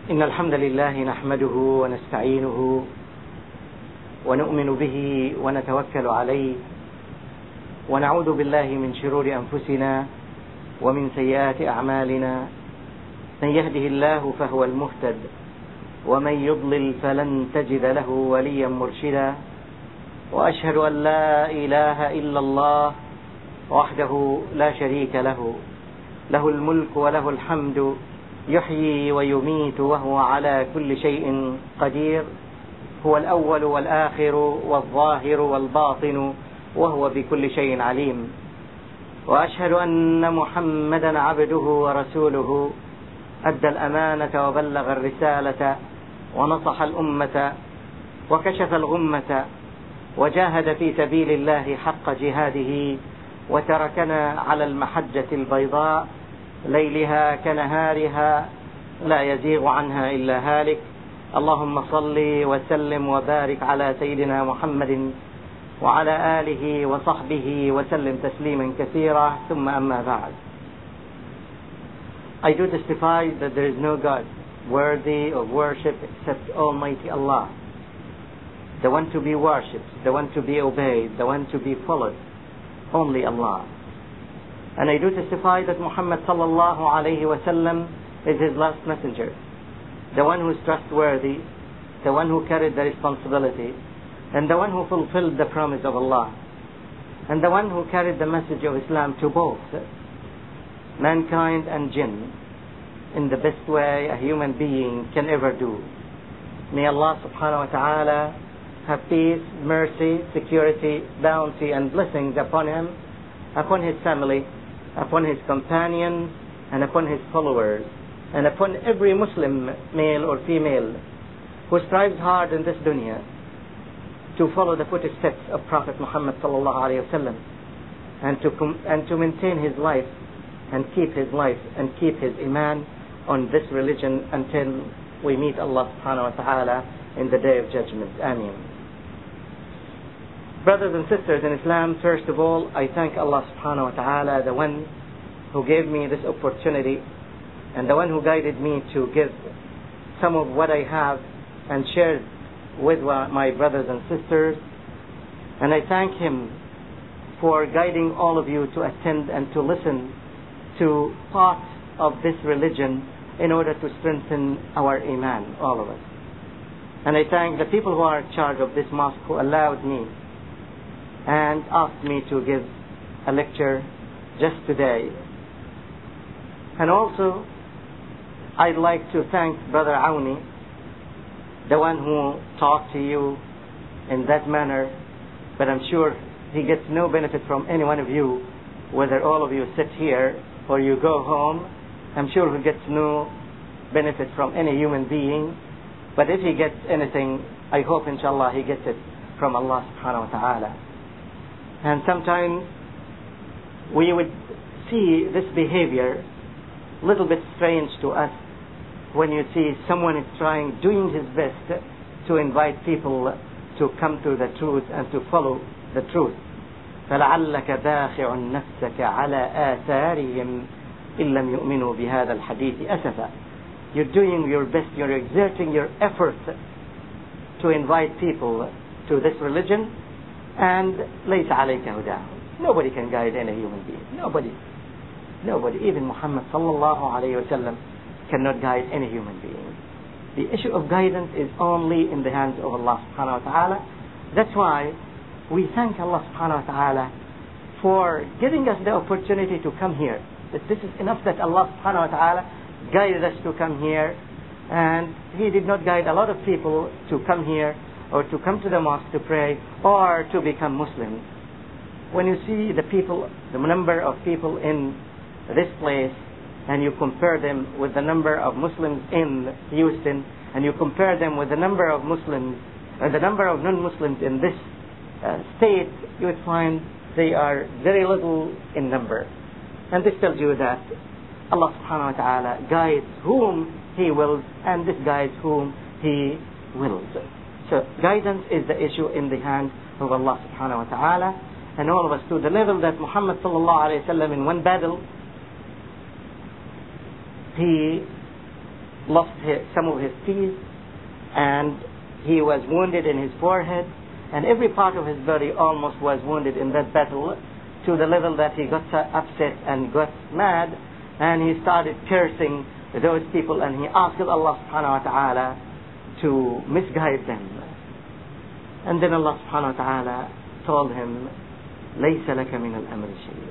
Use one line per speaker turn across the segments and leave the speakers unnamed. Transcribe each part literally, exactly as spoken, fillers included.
إن الحمد لله نحمده ونستعينه ونؤمن به ونتوكل عليه ونعوذ بالله من شرور أنفسنا ومن سيئات أعمالنا. من يهده الله فهو المهتد ومن يضلل فلن تجد له وليا مرشدا. وأشهد أن لا إله إلا الله وحده لا شريك له له الملك وله الحمد يحيي ويميت وهو على كل شيء قدير. هو الأول والآخر والظاهر والباطن وهو بكل شيء عليم. وأشهد أن محمدا عبده ورسوله أدى الأمانة وبلغ الرسالة ونصح الأمة وكشف الغمة وجاهد في سبيل الله حق جهاده وتركنا على المحجة البيضاء ليلها كنهارها لا يزيغ عنها إلا هالك. اللهم صل وسلم وبارك على سيدنا محمد وعلى آله وصحبه وسلم تسليما كثيرا. ثم أما بعد. I do testify that there is no God worthy of worship except Almighty Allah, the one to be worshipped, the one to be obeyed, the one to be followed, only Allah. And I do testify that Muhammad sallallahu alayhi wa sallam is his last messenger, the one who is trustworthy, the one who carried the responsibility, and the one who fulfilled the promise of Allah, and the one who carried the message of Islam to both mankind and jinn in the best way a human being can ever do. May Allah subhanahu wa ta'ala have peace, mercy, security, bounty and blessings upon him, upon his family, upon his companions, and upon his followers, and upon every Muslim, male or female, who strives hard in this dunya to follow the footsteps of Prophet Muhammad sallallahu alayhi wa sallam, and to com- and to maintain his life and keep his life and keep his iman on this religion until we meet Allah subhanahu wa ta'ala in the day of judgment. Ameen. Brothers and sisters in Islam, first of all, I thank Allah subhanahu wa ta'ala, the one who gave me this opportunity and the one who guided me to give some of what I have and share with my brothers and sisters. And I thank him for guiding all of you to attend and to listen to part of this religion in order to strengthen our iman, all of us. And I thank the people who are in charge of this mosque who allowed me and asked me to give a lecture just today. And also I'd like to thank Brother Auni, the one who talked to you in that manner, but I'm sure he gets no benefit from any one of you, whether all of you sit here or you go home. I'm sure he gets no benefit from any human being, but if he gets anything, I hope inshallah he gets it from Allah subhanahu wa ta'ala. And sometimes we would see this behavior a little bit strange to us when you see someone is trying, doing his best to invite people to come to the truth and to follow the truth. فَلَعَلَّكَ بَاخِعٌ نَفْسَكَ عَلَىٰ آثَارِهِمْ إِن لَّمْ يُؤْمِنُوا بِهَذَا الْحَدِيثِ أَسَفًا. You're doing your best, you're exerting your efforts to invite people to this religion, and لَيْسَ عَلَيْكَ هُدَاهُمْ. Nobody can guide any human being. Nobody. Nobody. Even Muhammad sallallahu alayhi wa sallam cannot guide any human being. The issue of guidance is only in the hands of Allah subhanahu wa ta'ala. That's why we thank Allah subhanahu wa ta'ala for giving us the opportunity to come here. That this is enough that Allah subhanahu wa ta'ala guided us to come here, and He did not guide a lot of people to come here or to come to the mosque to pray or to become Muslims. When you see the people, the number of people in this place, and you compare them with the number of Muslims in Houston, and you compare them with the number of Muslims and the number of non-Muslims in this uh, state, you would find they are very little in number. And this tells you that Allah subhanahu wa ta'ala guides whom He wills, and this guides whom He wills. So guidance is the issue in the hands of Allah subhanahu wa ta'ala, and all of us, to the level that Muhammad sallallahu alayhi wa sallam in one battle, he lost his, some of his teeth, and he was wounded in his forehead, and every part of his body almost was wounded in that battle, to the level that he got upset and got mad, and he started cursing those people, and he asked Allah subhanahu wa ta'ala to misguide them. And then Allah subhanahu wa ta'ala told him, ليس لك من الأمر شيء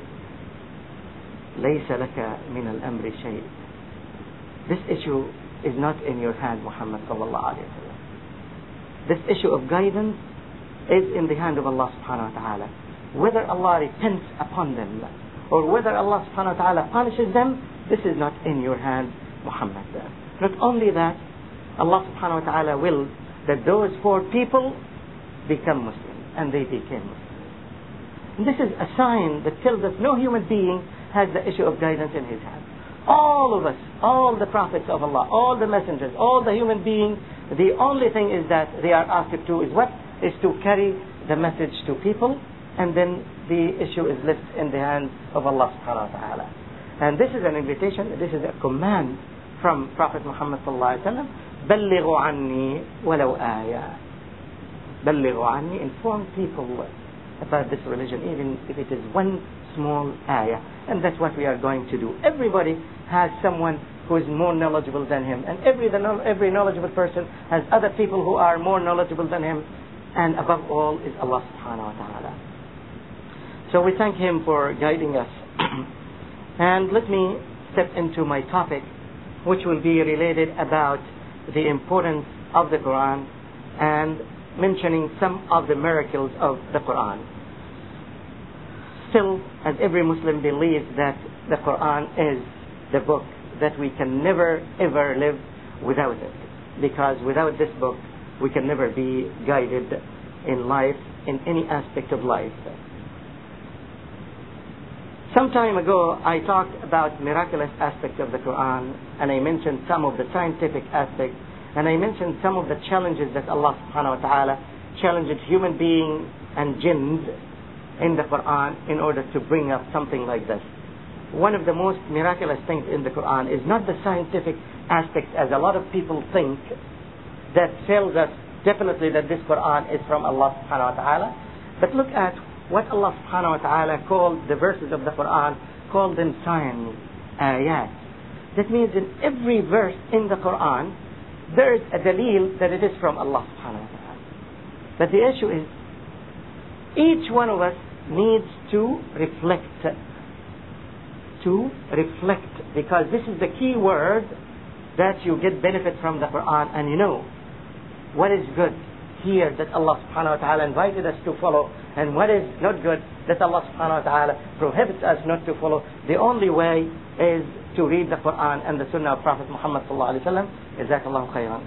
ليس لك من الأمر شيء. This issue is not in your hand, Muhammad sallallahu alayhi wa sallam. This issue of guidance is in the hand of Allah subhanahu wa ta'ala. Whether Allah repents upon them or whether Allah subhanahu wa ta'ala punishes them, this is not in your hand, Muhammad. Not only that, Allah subhanahu wa ta'ala willed that those four people become Muslim, and they became Muslim. And this is a sign that tells us no human being has the issue of guidance in his hand. All of us, all the prophets of Allah, all the messengers, all the human beings, the only thing is that they are asked to do is what? Is to carry the message to people, and then the issue is left in the hands of Allah subhanahu wa ta'ala. And this is an invitation, this is a command from Prophet Muhammad sallallahu alayhi wa sallam. بلغوا عني ولو آية. بلغوا عني, inform people about this religion, even if it is one small ayah. And that's what we are going to do. Everybody has someone who is more knowledgeable than him, and every the, every knowledgeable person has other people who are more knowledgeable than him, and above all is Allah subhanahu wa ta'ala. So we thank him for guiding us. And let me step into my topic, which will be related about the importance of the Quran and mentioning some of the miracles of the Quran. Still, as every Muslim believes that the Quran is the book that we can never ever live without it, because without this book we can never be guided in life, in any aspect of life. Some time ago I talked about miraculous aspects of the Quran, and I mentioned some of the scientific aspects, and I mentioned some of the challenges that Allah subhanahu wa ta'ala challenged human beings and jinns in the Quran in order to bring up something like this. One of the most miraculous things in the Quran is not the scientific aspect, as a lot of people think, that tells us definitely that this Quran is from Allah subhanahu wa ta'ala. But look at what Allah subhanahu wa ta'ala called the verses of the Quran, called them signs, ayat. That means in every verse in the Quran there is a dalil that it is from Allah subhanahu wa ta'ala. But the issue is, each one of us needs to reflect, to reflect, because this is the key word that you get benefit from the Quran, and you know what is good here that Allah subhanahu wa ta'ala invited us to follow, and what is not good that Allah subhanahu wa ta'ala prohibits us not to follow. The only way is to read the Quran and the Sunnah of Prophet Muhammad sallallahu alaihi wasallam. Jazakallahu khairan.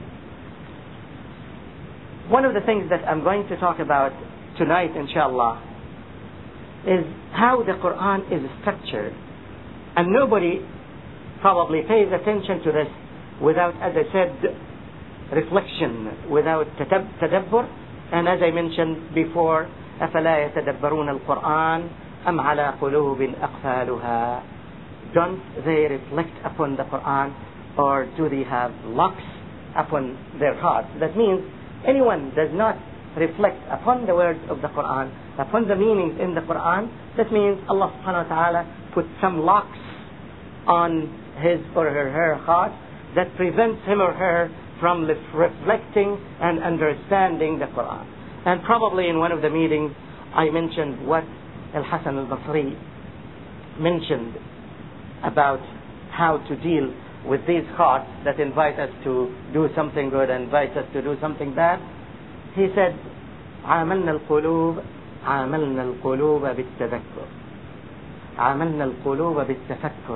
One of the things that I'm going to talk about tonight, inshallah, is how the Quran is structured, and nobody probably pays attention to this without, as I said, reflection, without tadabbur. And as I mentioned before, أفلا يتدبرون القرآن أم على قلوب أقفالها. Don't they reflect upon the Quran, or do they have locks upon their hearts? That means anyone does not reflect upon the words of the Quran, upon the meanings in the Quran, that means Allah subhanahu wa ta'ala put some locks on his or her, her heart that prevents him or her from reflecting and understanding the Quran. And probably in one of the meetings I mentioned what Al-Hasan al-Basri mentioned about how to deal with these hearts that invite us to do something good and invite us to do something bad. He said, عاملنا القلوب عاملنا القلوب بالتذكر عاملنا القلوب بالتفكر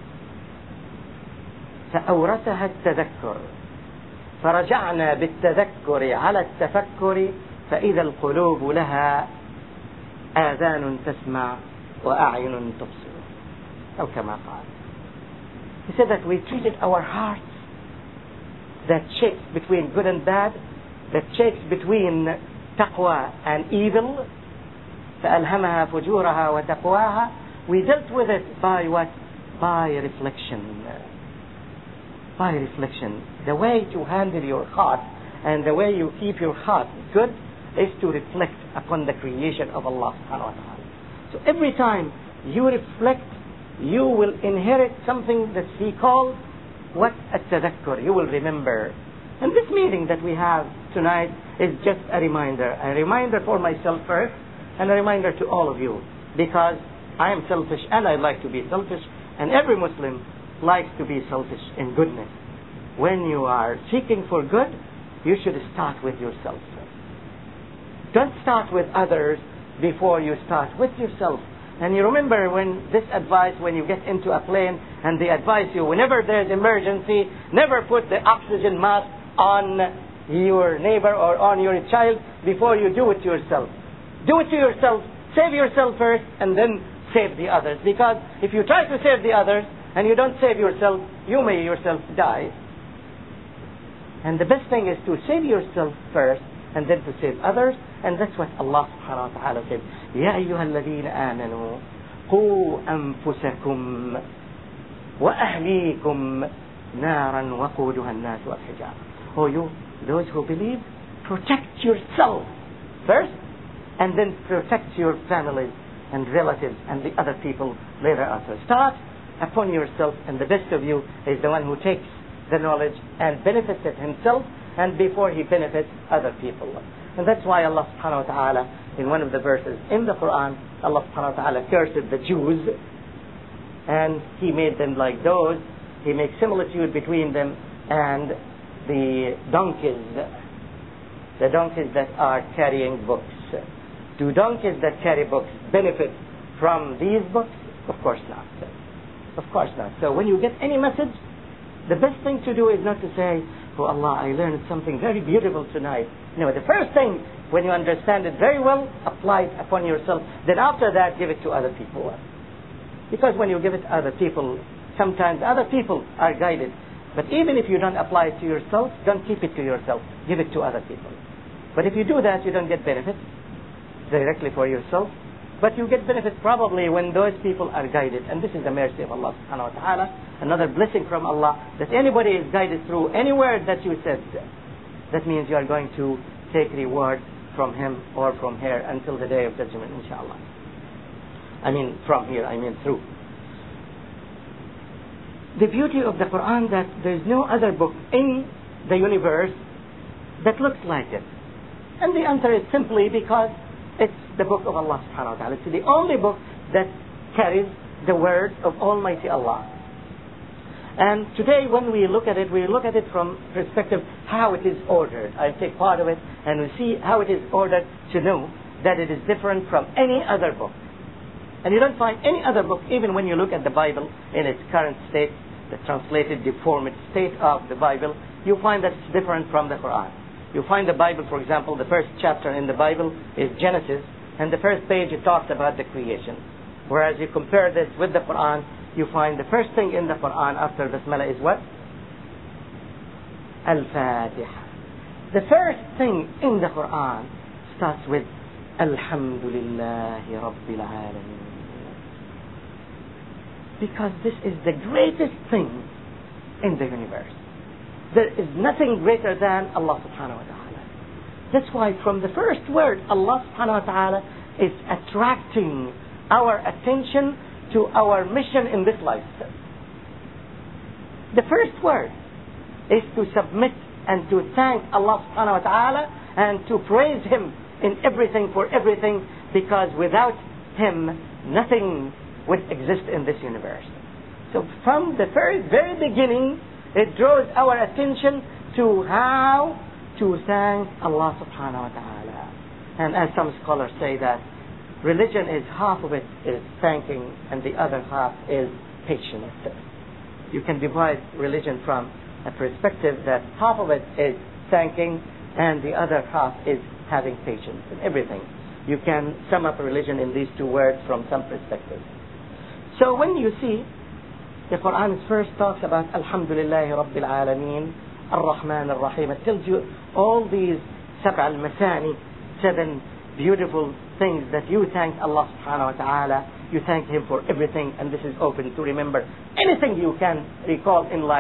فأورثها التذكر فرجعنا بالتذكر على التفكر فإذا القلوب لها آذان تسمع وأعين تبصر أو كما قال. He said that we treated our hearts that shakes between good and bad, that shakes between taqwa and evil, فألهمها فجورها وتقواها. We dealt with it by what? By reflection. by reflection. The way to handle your heart and the way you keep your heart good is to reflect upon the creation of Allah subhanahu wa ta'ala. So every time you reflect, you will inherit something that He calls what? At-tadakkur. You will remember. And this meeting that we have tonight is just a reminder. A reminder for myself first, and a reminder to all of you. Because I am selfish and I like to be selfish, and every Muslim likes to be selfish in goodness. When you are seeking for good, you should start with yourself. Don't start with others before you start with yourself. And you remember when this advice, when you get into a plane and they advise you, whenever there's emergency, never put the oxygen mask on your neighbor or on your child before you do it yourself. Do it to yourself. Save yourself first and then save the others. Because if you try to save the others and you don't save yourself, you may yourself die. And the best thing is to save yourself first and then to save others. And that's what Allah subhanahu wa ta'ala said. يَا أَيُّهَا الَّذِينَ آمَنُوا قُوا أَنفُسَكُمْ وَأَهْلِيكُمْ نَارًا وَقُودُهَا النَّاسُ وَالْحِجَارَةُ. Oh, you, those who believe, protect yourself first, and then protect your families and relatives and the other people later on. So start upon yourself, and the best of you is the one who takes the knowledge and benefits it himself, and before he benefits other people. And that's why Allah subhanahu wa ta'ala, in one of the verses in the Quran, Allah subhanahu wa ta'ala cursed the Jews, and He made them like those. He makes similitude between them and the donkeys, the donkeys that are carrying books. Do donkeys that carry books benefit from these books? Of course not. Of course not. So when you get any message, the best thing to do is not to say, oh Allah, I learned something very beautiful tonight. No, the first thing, when you understand it very well, apply it upon yourself. Then after that, give it to other people. Because when you give it to other people, sometimes other people are guided. But even if you don't apply it to yourself, don't keep it to yourself. Give it to other people. But if you do that, you don't get benefit directly for yourself. But you get benefit probably when those people are guided. And this is the mercy of Allah subhanahu wa ta'ala. Another blessing from Allah, that anybody is guided through any word that you said. That means you are going to take reward from him or from her until the day of judgment, inshallah. I mean from here, I mean through. The beauty of the Quran, that there is no other book in the universe that looks like it. And the answer is simply because it's the book of Allah subhanahu wa ta'ala. It's the only book that carries the words of Almighty Allah. And today when we look at it, we look at it from perspective how it is ordered. I take part of it and we see how it is ordered to know that it is different from any other book. And you don't find any other book, even when you look at the Bible in its current state, the translated, deformed state of the Bible, you find that it's different from the Quran. You find the Bible, for example, the first chapter in the Bible is Genesis, and the first page it talks about the creation. Whereas you compare this with the Quran, you find the first thing in the Quran after Basmala is what? Al-Fatiha. The first thing in the Quran starts with Alhamdulillahi Rabbil Alameen. Because this is the greatest thing in the universe. There is nothing greater than Allah subhanahu wa ta'ala. That's why from the first word, Allah subhanahu wa ta'ala is attracting our attention to our mission in this life. The first word is to submit and to thank Allah subhanahu wa ta'ala and to praise Him in everything for everything, because without Him nothing would exist in this universe. So from the very, very beginning, it draws our attention to how to thank Allah subhanahu wa ta'ala. And as some scholars say that religion is half of it is thanking and the other half is patience. You can divide religion from a perspective that half of it is thanking and the other half is having patience in everything. You can sum up religion in these two words from some perspectives. So when you see the Quran first talks about Alhamdulillahi Rabbil Alameen, Ar-Rahman Ar-Rahim, it tells you all these Sab' al-Masani, seven beautiful things that you thank Allah subhanahu wa ta'ala. You thank Him for everything, and this is open to remember anything you can recall in life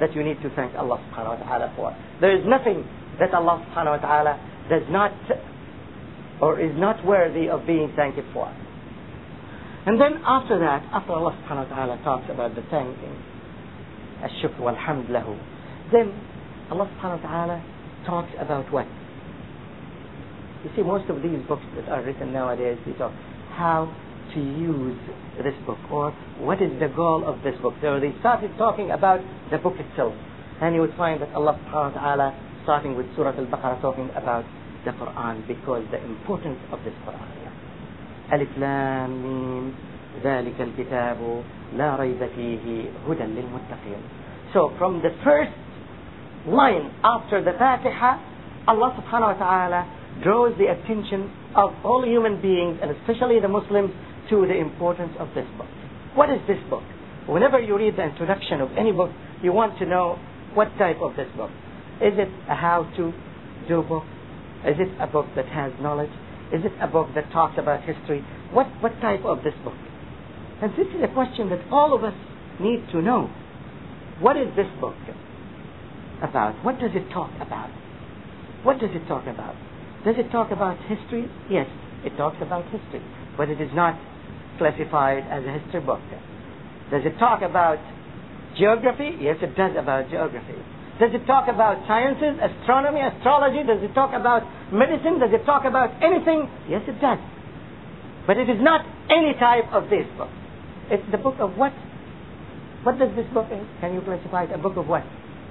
that you need to thank Allah subhanahu wa ta'ala for. There is nothing that Allah subhanahu wa ta'ala does not or is not worthy of being thanked for. And then after that, after Allah subhanahu wa ta'ala talks about the thanking, الشكر والحمد له, then Allah subhanahu wa ta'ala talks about what? You see, most of these books that are written nowadays, they talk how to use this book, or what is the goal of this book. So they started talking about the book itself. And you would find that Allah subhanahu wa ta'ala, starting with Surah Al-Baqarah, talking about the Quran, because the importance of this Quran. Alif Lam Mim, ذلك الكتاب لا ريب فيه هدى للمتقين. So from the first line after the Fatiha, Allah subhanahu wa ta'ala draws the attention of all human beings, and especially the Muslims, to the importance of this book. What is this book? Whenever you read the introduction of any book, you want to know what type of this book. Is it a how-to-do book? Is it a book that has knowledge? Is it a book that talks about history? What, what type of this book? And this is a question that all of us need to know. What is this book about? What does it talk about? What does it talk about? Does it talk about history? Yes, it talks about history. But it is not classified as a history book. Does it talk about geography? Yes, it does about geography. Does it talk about sciences, astronomy, astrology? Does it talk about medicine? Does it talk about anything? Yes, it does. But it is not any type of this book. It's the book of what? What does this book is? Can you classify it? A book of what?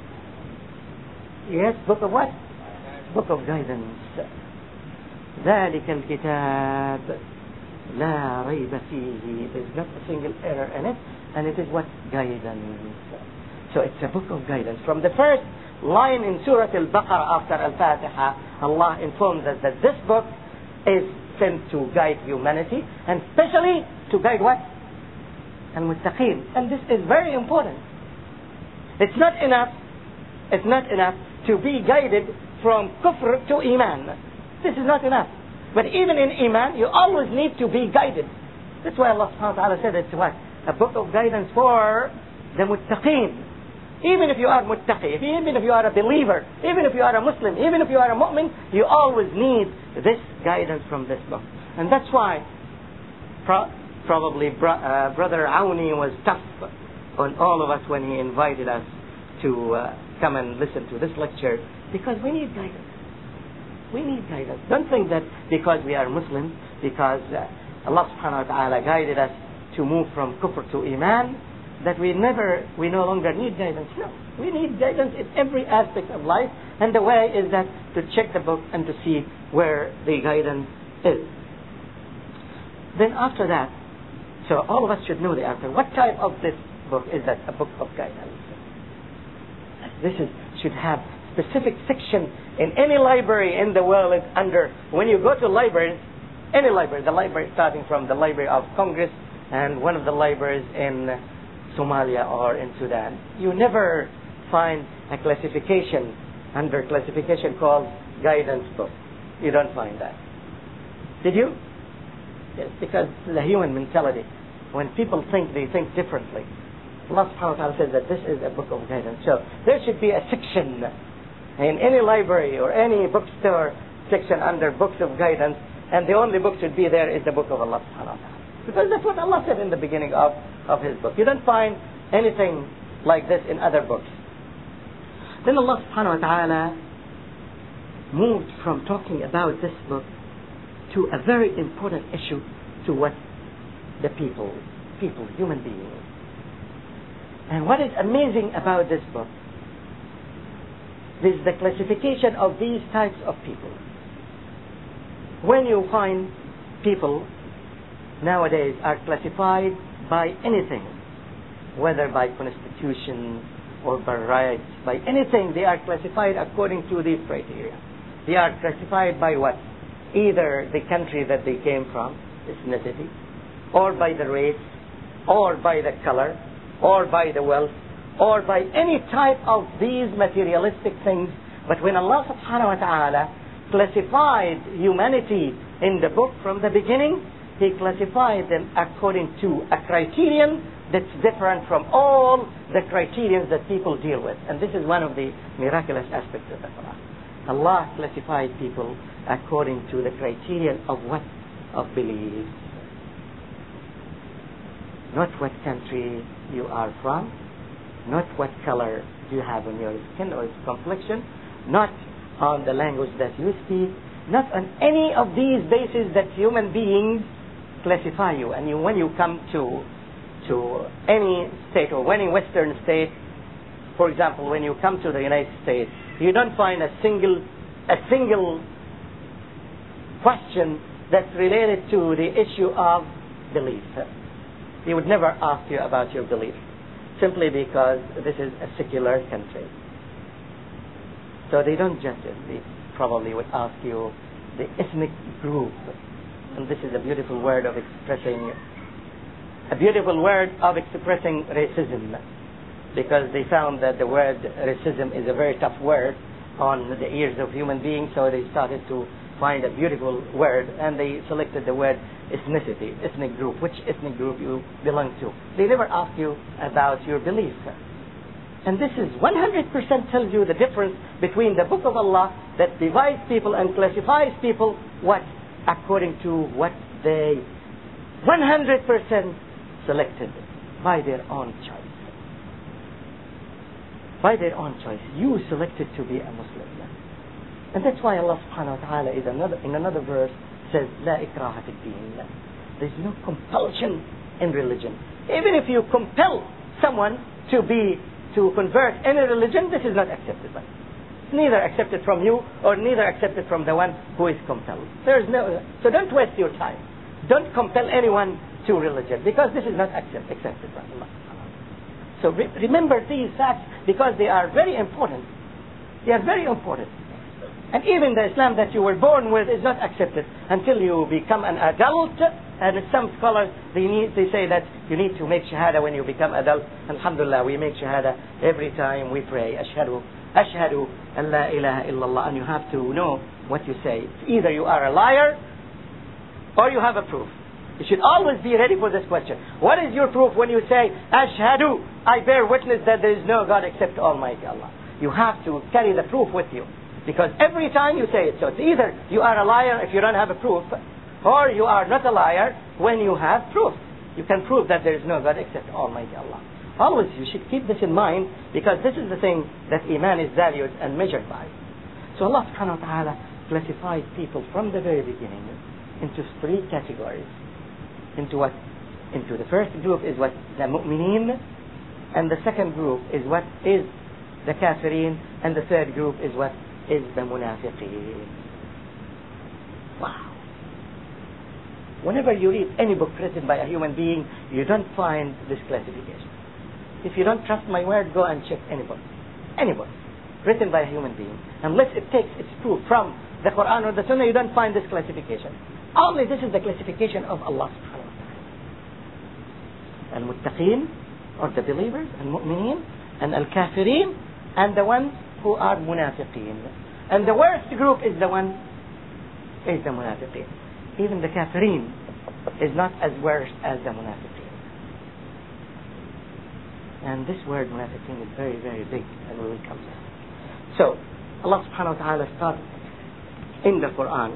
Yes, book of what? Book of guidance. ذلك الكتاب لا ريب فيه. There's not a single error in it, and it is what? Guidance. So it's a book of guidance. From the first line in Surah Al-Baqarah after Al-Fatiha, Allah informs us that this book is sent to guide humanity, and especially to guide what? Al-Muttaqeen. And this is very important. It's not enough, it's not enough to be guided from kufr to iman. This is not enough. But even in iman, you always need to be guided. That's why Allah subhanahu wa ta'ala said it's what? A book of guidance for the muttaqeen. Even if you are muttaqi, even if you are a believer, even if you are a Muslim, even if you are a mu'min, you always need this guidance from this book. And that's why pro- probably bro- uh, Brother Auni was tough on all of us when he invited us to uh, come and listen to this lecture, because we need guidance. We need guidance. Don't think that because we are Muslims, because uh, Allah subhanahu wa ta'ala guided us to move from kufr to iman, that we never, we no longer need guidance. No, we need guidance in every aspect of life, and the way is that to check the book and to see where the guidance is. Then after that, so all of us should know the answer. What type of this book is that? A book of guidance. This is, should have specific section in any library in the world. It's under, when you go to libraries, any library, the library starting from the Library of Congress and one of the libraries in Somalia or in Sudan, you never find a classification under classification called guidance book. You don't find that. Did you? Yes, because the human mentality, when people think, they think differently. Allah subhanahu wa ta'ala says that this is a book of guidance. So there should be a section in any library or any bookstore section under books of guidance, and the only book should be there is the book of Allah subhanahu wa ta'ala. Because that's what Allah said in the beginning of, of His book. You don't find anything like this in other books. Then Allah subhanahu wa ta'ala moved from talking about this book to a very important issue to what? The people, people, human beings. And what is amazing about this book is the classification of these types of people. When you find people nowadays are classified by anything, whether by constitution or by rights, by anything, they are classified according to these criteria. They are classified by what? Either the country that they came from, ethnicity, or by the race, or by the color, or by the wealth, or by any type of these materialistic things. But when Allah subhanahu wa ta'ala classified humanity in the book from the beginning, He classified them according to a criterion that's different from all the criteria that people deal with. And this is one of the miraculous aspects of the Quran. Allah classified people according to the criterion of what? Of belief. Not what country you are from, not what color you have on your skin or complexion, not on the language that you speak, not on any of these bases that human beings classify you. And you, when you come to to any state or any Western state, for example, when you come to the United States, you don't find a single a single question that's related to the issue of belief. He would never ask you about your belief, simply because this is a secular country. So they don't judge it. They probably would ask you the ethnic group. And this is a beautiful word of expressing, a beautiful word of expressing racism. Because they found that the word racism is a very tough word on the ears of human beings, so they started to find a beautiful word, and they selected the word ethnicity, ethnic group, which ethnic group you belong to. They never ask you about your belief. And this is one hundred percent tells you the difference between the Book of Allah that divides people and classifies people what? According to what they one hundred percent selected by their own choice. By their own choice. You selected to be a Muslim. And that's why Allah subhanahu wa ta'ala is another, in another verse says, لا إكراه في الدين. There's no compulsion in religion. Even if you compel someone to be, to convert any religion, this is not accepted by. It's neither accepted from you or neither accepted from the one who is compelled. There's no, so don't waste your time. Don't compel anyone to religion, because this is not accept, accepted by Allah. So re- remember these facts, because they are very important. They are very important. And even the Islam that you were born with is not accepted until you become an adult. And some scholars, they need, they say that you need to make shahada when you become adult. Alhamdulillah, we make shahada every time we pray. Ashhadu, ashhadu an la ilaha illallah. And you have to know what you say. Either you are a liar or you have a proof. You should always be ready for this question. What is your proof when you say, ashhadu, I bear witness that there is no God except Almighty Allah? You have to carry the proof with you. Because every time you say it, so it's either you are a liar if you don't have a proof, or you are not a liar when you have proof. You can prove that there is no God except Almighty Allah. Always you should keep this in mind, because this is the thing that Iman is valued and measured by. So Allah subhanahu wa ta'ala classified people from the very beginning into three categories. Into what? Into the first group is what? The mu'mineen. And the second group is what? Is the kafirin. And the third group is what? Is the munafiqeen. Wow. Whenever you read any book written by a human being, you don't find this classification. If you don't trust my word, go and check any book. Any book written by a human being. Unless it takes its proof from the Quran or the Sunnah, you don't find this classification. Only this is the classification of Allah subhanahu wa ta'ala. Al-muttaqeen, or the believers, al-mu'mineen, and al-kafirin, and the ones who are munafiqeen. And the worst group is the one, is the munafiqeen. Even the kafirin is not as worse as the munafiqeen. And this word munafiqeen is very, very big, and we will come to it. So, Allah subhanahu wa ta'ala starts in the Quran,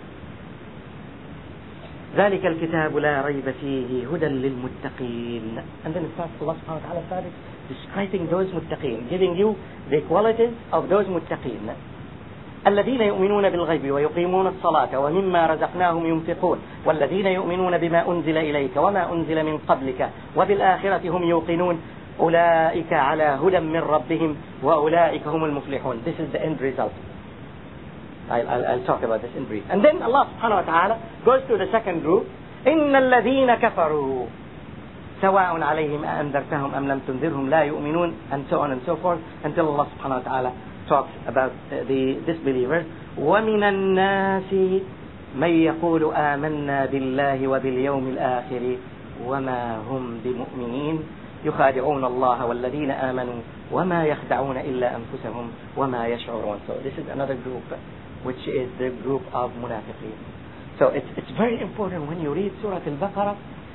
ذلك الكتاب لا ريب فيه هدى للمتقين. And then it starts, Allah subhanahu wa ta'ala started describing those muttaqeen, giving you the qualities of those muttaqeen. الذين يؤمنون بالغيب ويقيمون الصلاة ومما رزقناهم ينفقون والذين يؤمنون بما أنزل إليك وما أنزل من قبلك وبالآخرة هم يوقنون أولئك على هدى من ربهم وأولئك هم المفلحون. This is the end result. I'll, I'll, I'll talk about this in brief. And then Allah subhanahu wa ta'ala goes to the second group. إن الذين كفروا سواء عليهم أأنذرتهم أم لم تنذرهم لا يؤمنون, and so on and so forth, until Allah subhanahu wa ta'ala talks about uh, the disbelievers. ومن الناس من يقول آمنا بالله وباليوم الآخر وما هم بمؤمنين يخادعون الله والذين آمنوا وما يخدعون إلا أنفسهم وما يشعرون. So this is another group, which is the group of munafiqeen. So it's, it's very important when you read Surah Al-Baqarah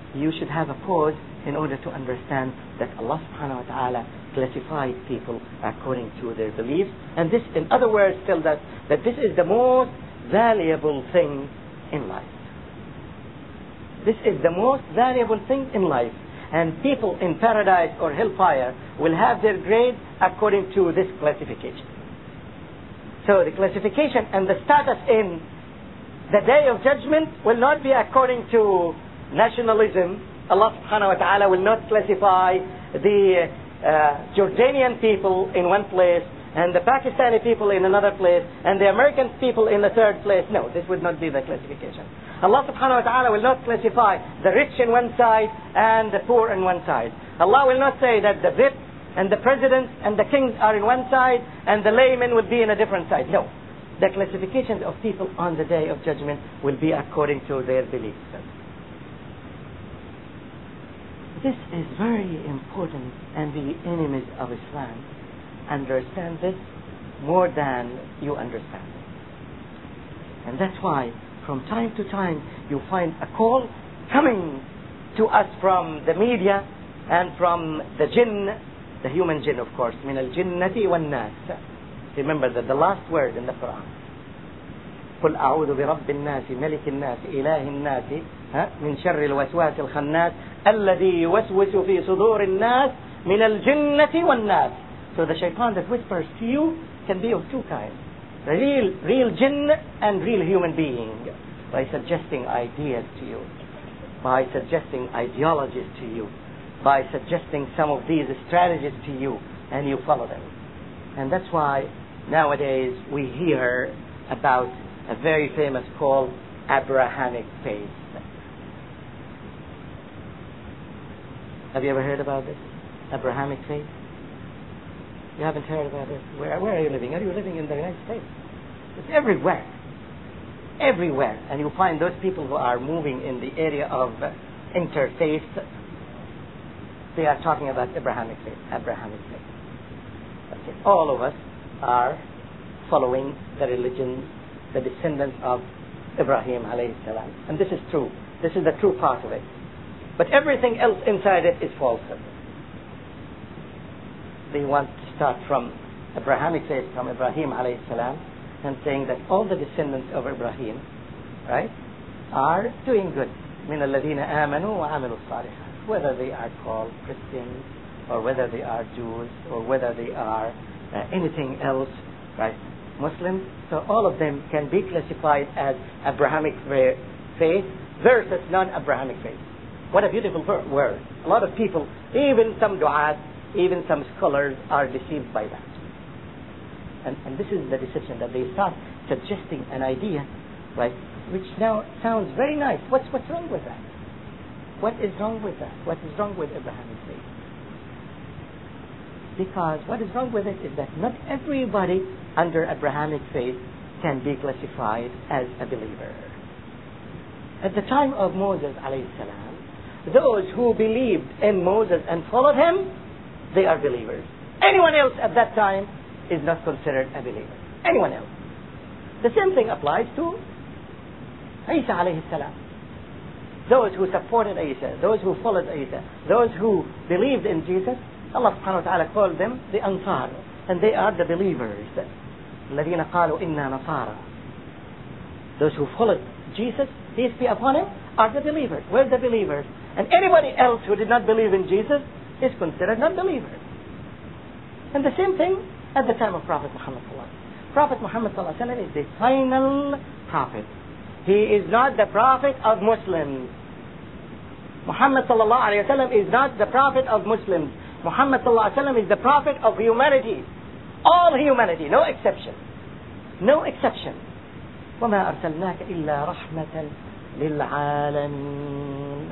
you should have a pause in order to understand that Allah subhanahu wa ta'ala classified people according to their beliefs. And this, in other words, tells us that this is the most valuable thing in life. This is the most valuable thing in life. And people in paradise or hellfire will have their grade according to this classification. So the classification and the status in the day of judgment will not be according to nationalism. Allah subhanahu wa ta'ala will not classify the uh, Jordanian people in one place and the Pakistani people in another place and the American people in the third place. No, this would not be the classification. Allah subhanahu wa ta'ala will not classify the rich in one side and the poor in one side. Allah will not say that the V I P and the presidents and the kings are in one side and the laymen will be in a different side. No. The classifications of people on the day of judgment will be according to their beliefs. This is very important, and the enemies of Islam understand this more than you understand. And that's why from time to time you find a call coming to us from the media and from the jinn, the human jinn, of course, min al-jinnati wan-nas. Remember that the last word in the Quran. قل أعوذ برب الناس ملك الناس إله الناس من شر الوسواس الخناس الذي يوسوس في صدور الناس من الجنة والناس. So the shaitan that whispers to you can be of two kinds. The real, real jinn and real human being. By suggesting ideas to you, by suggesting ideologies to you, by suggesting some of these strategies to you, and you follow them. And that's why nowadays we hear about a very famous called Abrahamic faith. Have you ever heard about this? Abrahamic faith? You haven't heard about it? Where, where are you living? Are you living in the United States? It's everywhere. Everywhere. And you find those people who are moving in the area of interfaith, they are talking about Abrahamic faith. Abrahamic faith. Okay. All of us are following the religion, the descendants of Ibrahim alayhi salam. And this is true. This is the true part of it. But everything else inside it is falsehood. They want to start from Abrahamic faith, from Ibrahim alayhi salam, and saying that all the descendants of Ibrahim, right, are doing good. من الذين آمنوا وعملوا الصالحات. Whether they are called Christians, or whether they are Jews, or whether they are uh, anything else, right, Muslims. So all of them can be classified as Abrahamic faith versus non-Abrahamic faith. What a beautiful word. A lot of people, even some du'at, even some scholars are deceived by that. And, and this is the deception, that they start suggesting an idea, right, which now sounds very nice. What's, what's wrong with that? What is wrong with that? What is wrong with Abrahamic faith? Because what is wrong with it is that not everybody under Abrahamic faith can be classified as a believer. At the time of Moses alayhi salam, those who believed in Moses and followed him, they are believers. Anyone else at that time is not considered a believer. Anyone else. The same thing applies to Isa alayhi salam. Those who supported Isa, those who followed Isa, those who believed in Jesus, Allah subhanahu wa ta'ala called them the Ansar, and they are the believers. الذين قالوا إنا نصارى. Those who followed Jesus, peace be upon him, are the believers. We're the believers. And anybody else who did not believe in Jesus is considered not believers. And the same thing at the time of Prophet Muhammad sallallahu alaihi wasallam. Prophet Muhammad sallallahu alaihi wasallam is the final prophet. He is not the prophet of Muslims. Muhammad sallallahu alaihi wasallam is not the prophet of Muslims. Muhammad sallallahu alaihi wasallam is the prophet of humanity. All humanity, no exception. No exception. وَمَا أَرْسَلْنَاكَ إِلَّا رَحْمَةً لِلْعَالَمِينَ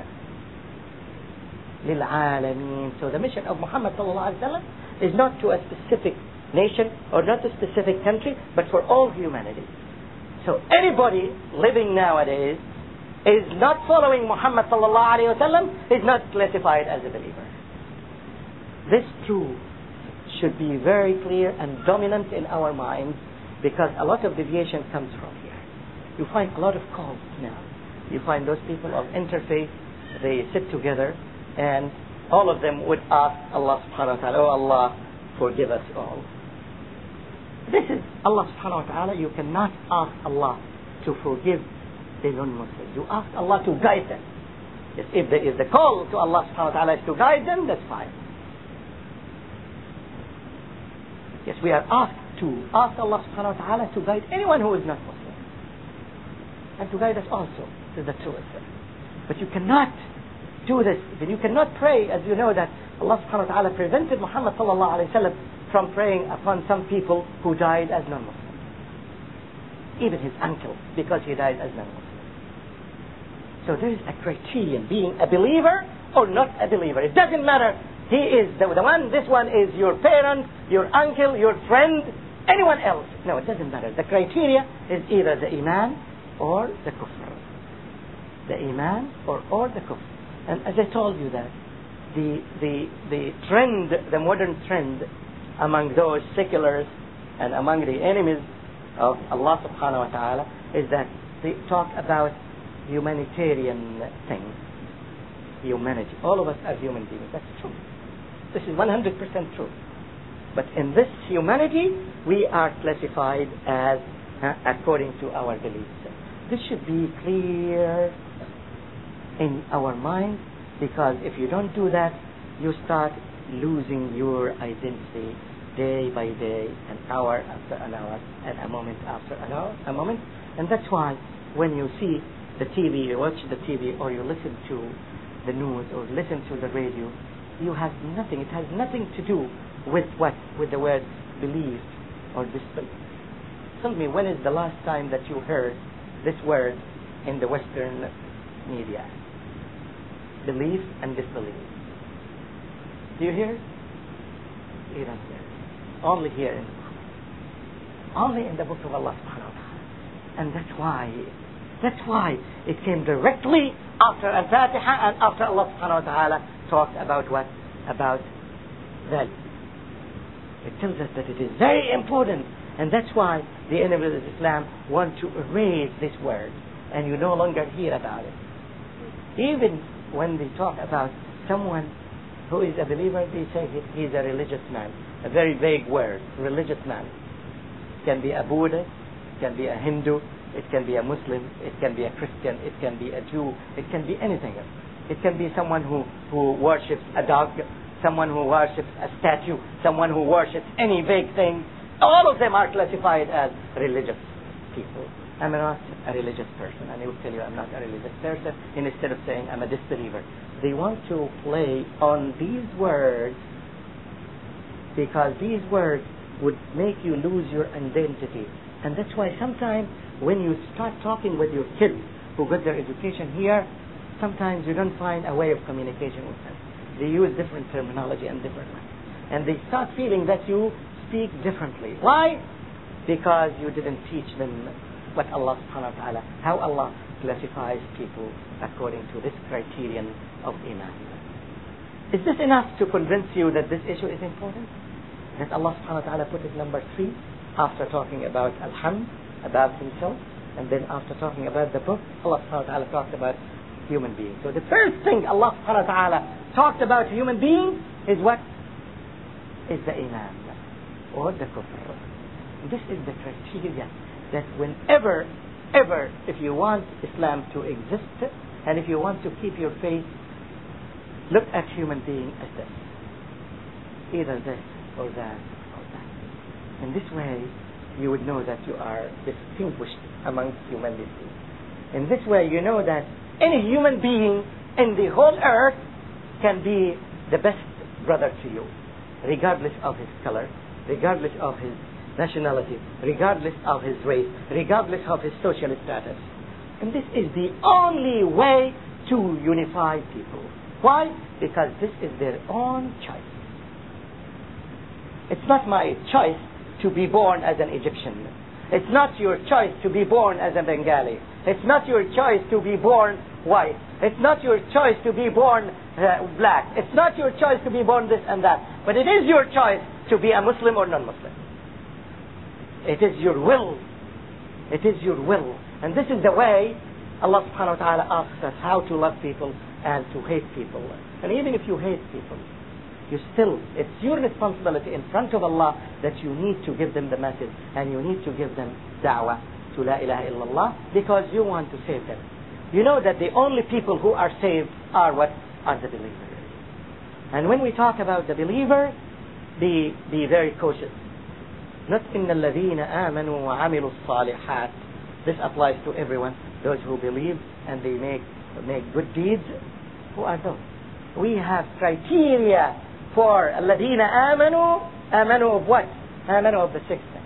لِلْعَالَمِينَ. So the mission of Muhammad sallallahu alaihi wasallam is not to a specific nation or not a specific country, but for all humanity. So anybody living nowadays is not following Muhammad sallallahu alaihi wasallam is not classified as a believer. This truth should be very clear and dominant in our minds, because a lot of deviation comes from here. You find a lot of cults now. You find those people of interfaith they sit together and all of them would ask Allah subhanahu wa ta'ala, oh Allah, forgive us all. This is Allah subhanahu wa ta'ala. You cannot ask Allah to forgive the non-Muslims. You ask Allah to guide them. Yes, if the, if the call to Allah subhanahu wa ta'ala is to guide them, that's fine. Yes, we are asked to ask Allah subhanahu wa ta'ala to guide anyone who is not Muslim. And to guide us also to the truth. But you cannot do this. You cannot pray, as you know that Allah subhanahu wa ta'ala prevented Muhammad sallallahu alayhi wa sallam from praying upon some people who died as non-Muslims. Even his uncle, because he died as non-Muslim. So there is a criterion, being a believer or not a believer. It doesn't matter. He is the, the one, this one is your parent, your uncle, your friend, anyone else. No, it doesn't matter. The criteria is either the Iman or the Kufr. The Iman or, or the Kufr. And as I told you that, the, the, the trend, the modern trend among those seculars and among the enemies of Allah subhanahu wa ta'ala is that they talk about humanitarian things. Humanity. All of us are human beings. That's true. This is one hundred percent true. But in this humanity, we are classified as uh, according to our beliefs. This should be clear in our mind, because if you don't do that, you start losing your identity day by day, an hour after an hour, and a moment after an hour, a moment. And that's why when you see the T V, you watch the T V, or you listen to the news, or listen to the radio, you have nothing. It has nothing to do with what? With the word belief or disbelief. Tell me, when is the last time that you heard this word in the Western media? Belief and disbelief. Do you hear it? You don't hear it. Only here in the book. Only in the book of Allah subhanahu wa ta'ala. And that's why, that's why it came directly after Al-Fatiha and after Allah subhanahu wa ta'ala talked about what? About that. It tells us that it is very important. And that's why the enemies of Islam want to erase this word. And you no longer hear about it. Even when they talk about someone who is a believer, they say he is a religious man. A very vague word, religious man. It can be a Buddhist, it can be a Hindu, it can be a Muslim, it can be a Christian, it can be a Jew, it can be anything else. It can be someone who, who worships a dog, someone who worships a statue, someone who worships any vague thing. All of them are classified as religious people. I'm not a religious person, and they will tell you I'm not a religious person, instead of saying I'm a disbeliever. They want to play on these words because these words would make you lose your identity. And that's why sometimes when you start talking with your kids who got their education here, sometimes you don't find a way of communication with them. They use different terminology and different ways. And they start feeling that you speak differently. Why? Because you didn't teach them what Allah subhanahu wa ta'ala, how Allah classifies people according to this criterion of Iman. Is this enough to convince you that this issue is important? That Allah subhanahu wa ta'ala put it number three after talking about Al-Hamd, about himself, and then after talking about the book, Allah subhanahu wa ta'ala talked about human beings. So the first thing Allah subhanahu wa ta'ala talked about human beings is what? Is the Iman or the Kufr. This is the criteria that whenever, ever, if you want Islam to exist, and if you want to keep your faith, look at human being as this. Either this or that or that. In this way, you would know that you are distinguished amongst humanity. In this way, you know that any human being in the whole earth can be the best brother to you, regardless of his color, regardless of his nationality, regardless of his race, regardless of his social status. And this is the only way to unify people. Why? Because this is their own choice. It's not my choice to be born as an Egyptian. It's not your choice to be born as a Bengali. It's not your choice to be born white. It's not your choice to be born uh, black. It's not your choice to be born this and that. But it is your choice to be a Muslim or non-Muslim. It is your will. It is your will. And this is the way Allah subhanahu wa ta'ala asks us how to love people and to hate people. And even if you hate people, you still, it's your responsibility in front of Allah that you need to give them the message and you need to give them da'wah to La ilaha illallah because you want to save them. You know that the only people who are saved are what? Are the believers. And when we talk about the believer, be, be very cautious. Not إِنَّ الَّذِينَ آمَنُوا وَعَمِلُوا الصَّالِحَاتِ. This applies to everyone. Those who believe and they make, make good deeds. Who are those? We have criteria for الَّذِينَ آمَنوا. آمَنوا of what? آمَنوا of the sixth thing.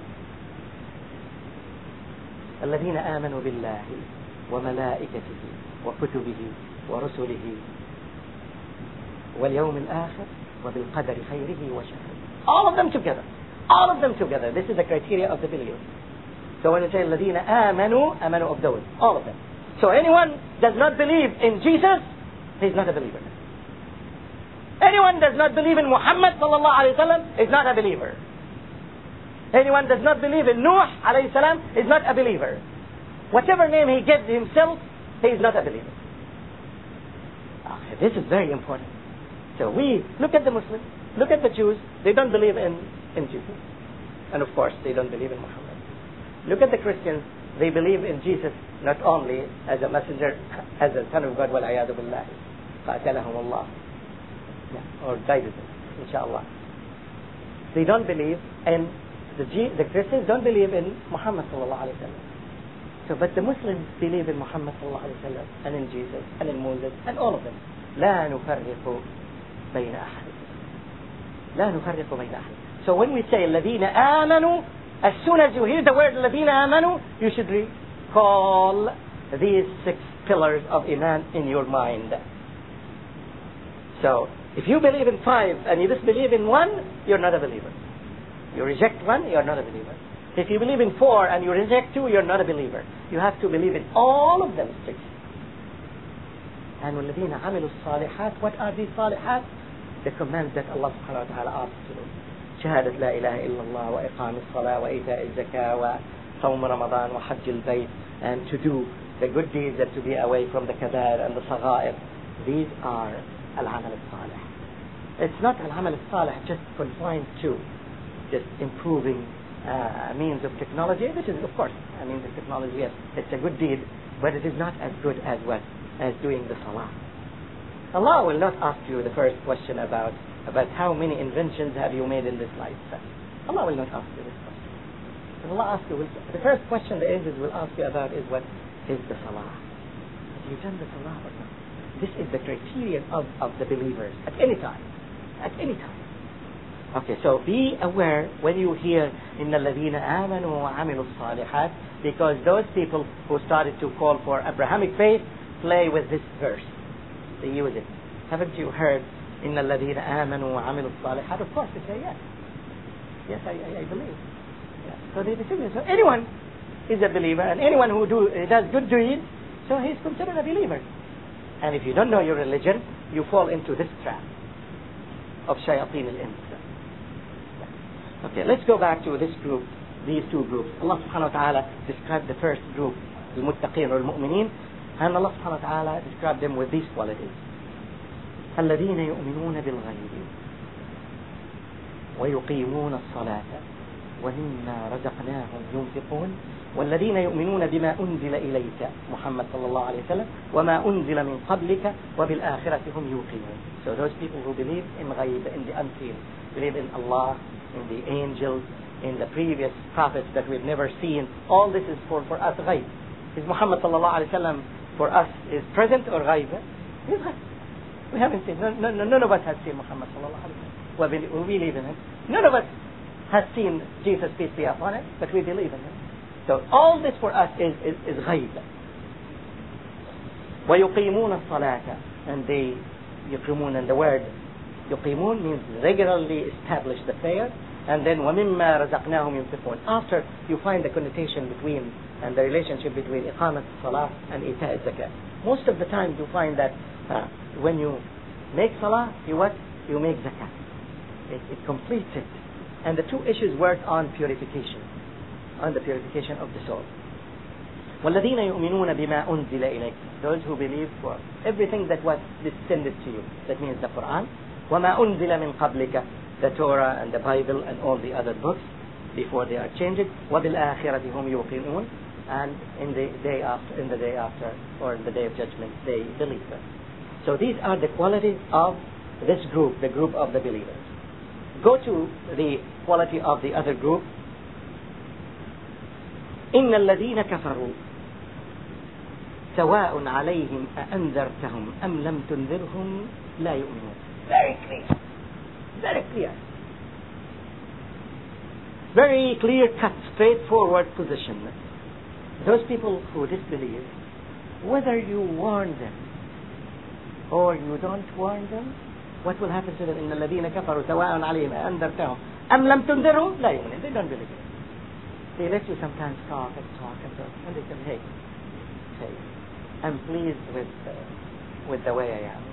الَّذِينَ آمَنُوا بِاللَّهِ وَمَلَائِكَتِهِ وَكُتُبِهِ وَرُسُلِهِ وَالْيَوْمِ الْآخِرِ وَبِالْقَدَرِ خَيْرِهِ وَشَرِهِ. All of them together. All of them together. This is the criteria of the believer. So when you say الَّذِينَ آمَنُوا, آمَنُوا of those. All of them. So anyone does not believe in Jesus, he's not a believer. Anyone does not believe in Muhammad sallallahu alayhi wa sallam is not a believer. Anyone does not believe in Nuh alayhi salam is not a believer. Whatever name he gives himself, he is not a believer. Okay, this is very important. So we look at the Muslims, look at the Jews, they don't believe in, in Jesus. And of course, they don't believe in Muhammad. Look at the Christians, they believe in Jesus not only as a messenger, as a son of God, وَالْعَيَاذُ بِاللَّهِ قَاتَلَهُمُ اللَّهِ, or guided them, inshallah. They don't believe in, the, G, the Christians don't believe in Muhammad sallallahu alayhi wa sallam. So, but the Muslims believe in Muhammad sallallahu alayhi wa sallam, and in Jesus, and in Moses, and all of them. لا نفرق بين أحد. لا نفرق بين أحد. So when we say الذين آمنوا, as soon as you hear the word الذين آمنوا, you should recall these six pillars of Iman in your mind. So, if you believe in five and you disbelieve in one, you're not a believer. You reject one, you're not a believer. If you believe in four and you reject two, you're not a believer. You have to believe in all of them six. And وَالَّذِينَ عَمِلُوا الصَّالِحَاتِ, what are these صالحات? The commands that Allah subhanahu wa ta'ala asks to do. شهادة لا إله إلا الله وإقام الصلاة وإيتاء الزكاة وصوم رمضان وحج البيت, and to do the good deeds and to be away from the kabair and the صغائر. These are al-amal al-salih. It's not al-amal al-salih just confined to just improving uh, means of technology, which is of course a means of technology, yes, it's a good deed, but it is not as good as what? As doing the salah. Allah will not ask you the first question about about how many inventions have you made in this lifetime. Allah will not ask you this question. When Allah asks you, the first question the angels will ask you about is what is the salah. Have you done the salah or not? This is the criterion of, of the believers at any time. At any time. Okay, so be aware when you hear إِنَّ الَّذِينَ آمَنُوا وَعَمِلُوا الصَّالِحَاتِ, because those people who started to call for Abrahamic faith play with this verse. They use it. Haven't you heard إِنَّ الَّذِينَ آمَنُوا وَعَمِلُوا الصَّالِحَاتِ? Of course they say yes. Yes, I, I, I believe. Yeah. So they believe. So anyone is a believer, and anyone who do, does good deeds, so he's considered a believer. And if you don't know your religion, you fall into this trap of shayateen al-ins. Okay, let's go back to this group, these two groups. Allah subhanahu wa ta'ala described the first group, al-muttaqeen or al-mu'mineen, and Allah subhanahu wa ta'ala described them with these qualities. الَّذِينَ يُؤْمِنُونَ بِالْغَيْبِ وَيُقِيمُونَ الصَّلَاةَ وَمِمَّا رَزَقْنَاهُمْ يُنْفِقُونَ وَالَّذِينَ يُؤْمِنُونَ بِمَا أُنزِلَ إِلَيْكَ محمد صلى الله عليه وسلم وَمَا أُنزِلَ مِنْ قَبْلِكَ وَبِالْآخِرَةِ هُمْ يُوقِنُونَ. So those people who believe in ghaib, in the unseen, believe in Allah, in the angels, in the previous prophets that we've never seen, all this is for, for us ghaib. Is Muhammad sallallahu alayhi wa sallam for us is present or ghaib? He's ghaib. We haven't seen, none, none, none of us has seen Muhammad sallallahu alayhi wa sallam. We believe in him. None of us has seen Jesus, peace be upon him, but we believe in him. So all this for us is, is, is ghaib. وَيُقِيمُونَ الصَّلَاةَ, and they, yuqimun, and the word yuqimun means regularly establish the prayer, and then وَمِمَّا رَزَقْنَاهُمْ يُنْفِقُونَ. After you find the connotation between and the relationship between iqamat salah and ita' zakat. Most of the time you find that uh, when you make salah, you what? You make zakat. It, it completes it. And the two issues work on purification, on the purification of the soul. وَالَّذِينَ يُؤْمِنُونَ بِمَا أُنزِلَ إِلَيْكَ, those who believe for everything that was descended to you. That means the Quran. وَمَا أُنزِلَ مِنْ قَبْلِكَ, the Torah and the Bible and all the other books before they are changed. وَبِالْآخِرَةِ هُمْ يُوقِنُونَ, and in the day after, in the day after, or in the day of judgment, they believe them. So these are the qualities of this group, the group of the believers. Go to the quality of the other group. إِنَّ الَّذِينَ كَفَرُوا سواء عليهم أأنذرتهم أم لم تنذرهم لا يؤمنون. Very clear. Very clear. Very clear cut, straightforward position. Those people who disbelieve, whether you warn them or you don't warn them, what will happen to them? إن الذين كفروا سواء عليهم أأنذرتهم أم لم تنذرهم لا يؤمنون. They don't believe it. They let you sometimes talk and talk and talk, and they say, hey, hey, I'm pleased with uh, with the way I am.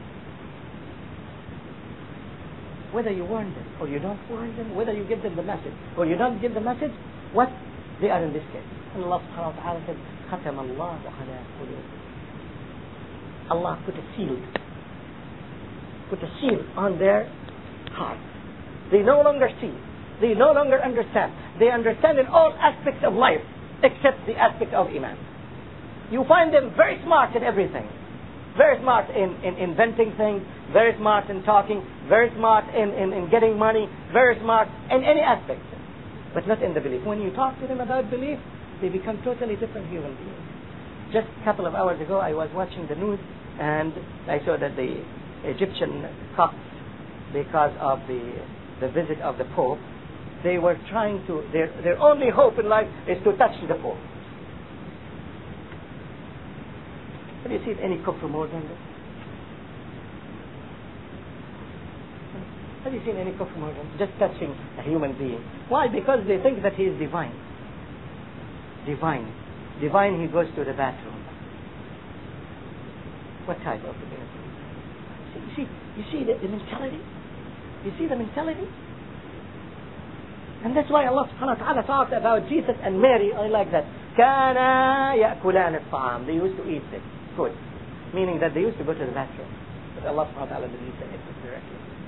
Whether you warn them or you don't warn them, whether you give them the message or you don't give the message, what they are in this case. And Allah subhanahu wa ta'ala said, ختم الله على قلوبهم. Allah put a seal, put a seal on their hearts. They no longer see. They no longer understand. They understand in all aspects of life except the aspect of Iman. You find them very smart in everything. Very smart in, in inventing things, very smart in talking, very smart in, in, in getting money, very smart in any aspect. But not in the belief. When you talk to them about belief, they become totally different human beings. Just a couple of hours ago, I was watching the news and I saw that the Egyptian Copts, because of the, the visit of the Pope, they were trying to, their, their only hope in life is to touch the Pope. Have you seen any kufr more than this? Have you seen any kufr more than just touching a human being? Why? Because they think that he is divine. Divine. Divine, he goes to the bathroom. What type of divinity? You see, you see the, the mentality? You see the mentality? And that's why Allah subhanahu wa ta'ala talked about Jesus and Mary. I like that. كَانَا يَأْكُلَانِ الطَّعَامِ. They used to eat it. Good. Meaning that they used to go to the bathroom. But Allah subhanahu wa ta'ala didn't say it directly.